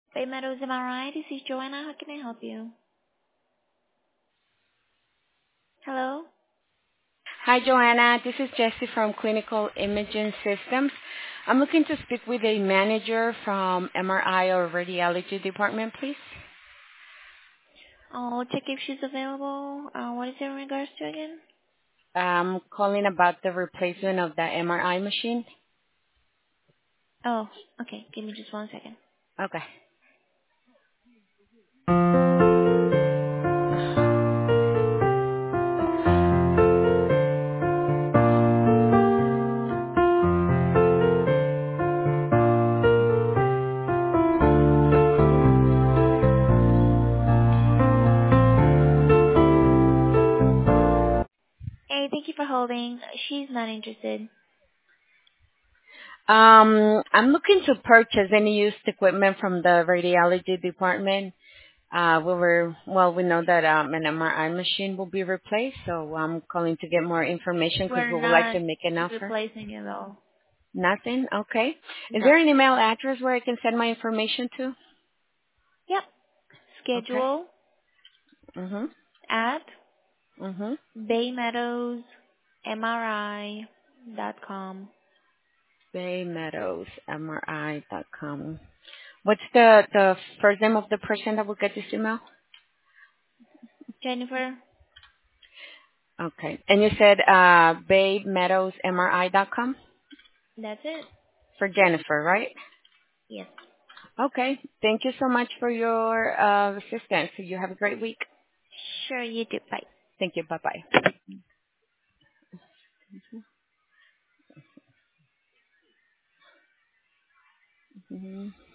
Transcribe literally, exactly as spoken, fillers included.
Bay Meadows, am I right? This is Joanna. How can I help you? Hello? Hi, Joanna. This is Jessie from Clinical Imaging Systems. I'm looking to speak with a manager from M R I or radiology department, please. I'll check if she's available. Uh, what is it in regards to again? I'm calling about the replacement of the M R I machine. Oh, okay. Give me just one second. Okay. Hey, thank you for holding. She's not interested. Um, I'm looking to purchase any used equipment from the radiology department. Uh, we were, well, we know that um, an M R I machine will be replaced, so I'm calling to get more information because We're we would like not to make an offer. replacing it all. Nothing? Okay. Is No. there an email address where I can send my information to? Yep. Okay. Schedule Mhm. at Mhm. baymeadowsmri dot com. Bay Meadows M R I dot com. What's the the first name of the person that will get this email? Jennifer, Okay. And you said uh Bay Meadows M R I dot com that's it? for Jennifer, right? Yes. Okay. Thank you so much for your uh assistance. You have a great week. Sure, you do. Bye. Thank you. Bye bye. Mhm.